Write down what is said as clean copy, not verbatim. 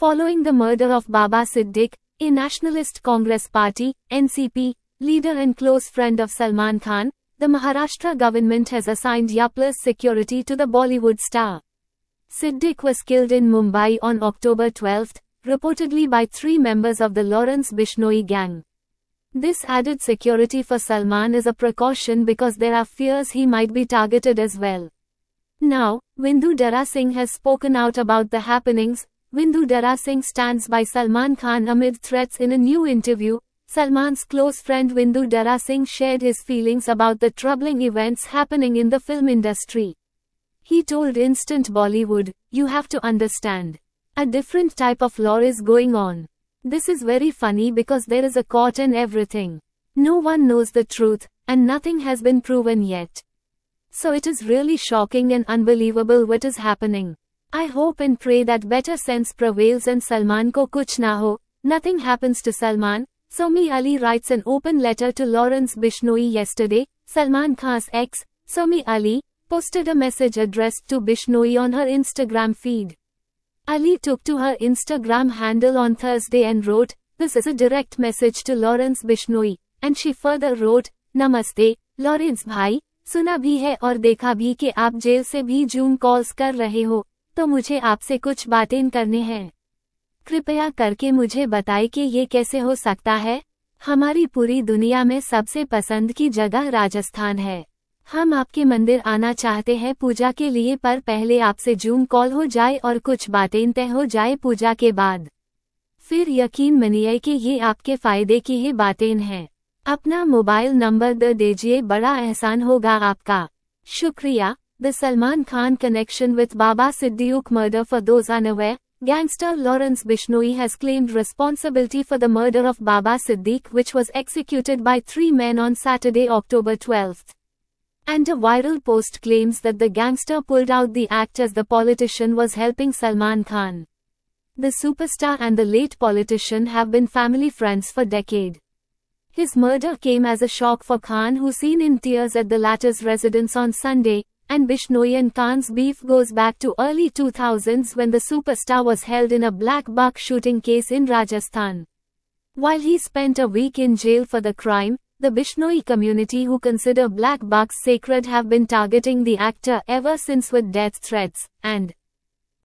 Following the murder of Baba Siddique, a Nationalist Congress Party (NCP) leader and close friend of Salman Khan, the Maharashtra government has assigned Yaplus security to the Bollywood star. Siddique was killed in Mumbai on October 12, reportedly by 3 members of the Lawrence Bishnoi gang. This added security for Salman is a precaution because there are fears he might be targeted as well. Now, Vindu Dara Singh has spoken out about the happenings. Vindu Dara Singh stands by Salman Khan amid threats. In a new interview, Salman's close friend Vindu Dara Singh shared his feelings about the troubling events happening in the film industry. He told Instant Bollywood, "You have to understand. A different type of law is going on. This is very funny because there is a court and everything. No one knows the truth, and nothing has been proven yet. So it is really shocking and unbelievable what is happening. I hope and pray that better sense prevails and Salman ko kuch na ho, nothing happens to Salman." Somi Ali writes an open letter to Lawrence Bishnoi yesterday. Salman Khan's ex, Somi Ali, posted a message addressed to Bishnoi on her Instagram feed. Ali took to her Instagram handle on Thursday and wrote, "This is a direct message to Lawrence Bishnoi," and she further wrote, "Namaste, Lawrence bhai, सुना भी है और देखा भी कि आप jail से भी जूम कॉल्स कर रहे हो, तो मुझे आपसे कुछ बातें करने हैं। कृपया करके मुझे बताएं कि ये कैसे हो सकता है। हमारी पूरी दुनिया में सबसे पसंद की जगह राजस्थान है। हम आपके मंदिर आना चाहते हैं पूजा के लिए, पर पहले आपसे जूम कॉल हो जाए और कुछ बातें तय हो जाए पूजा के बाद। फिर यकीन मानिए कि ये आपके फायदे की ही बातें हैं। अपना मोबाइल नंबर दे दीजिए, बड़ा एहसान होगा आपका। शुक्रिया." The Salman Khan connection with Baba Siddique murder. For those unaware, gangster Lawrence Bishnoi has claimed responsibility for the murder of Baba Siddique, which was executed by 3 men on Saturday, October 12. And a viral post claims that the gangster pulled out the act as the politician was helping Salman Khan. The superstar and the late politician have been family friends for decades. His murder came as a shock for Khan, who seen in tears at the latter's residence on Sunday, and Bishnoi and Khan's beef goes back to early 2000s when the superstar was held in a black buck shooting case in Rajasthan. While he spent a week in jail for the crime, the Bishnoi community, who consider black bucks sacred, have been targeting the actor ever since with death threats and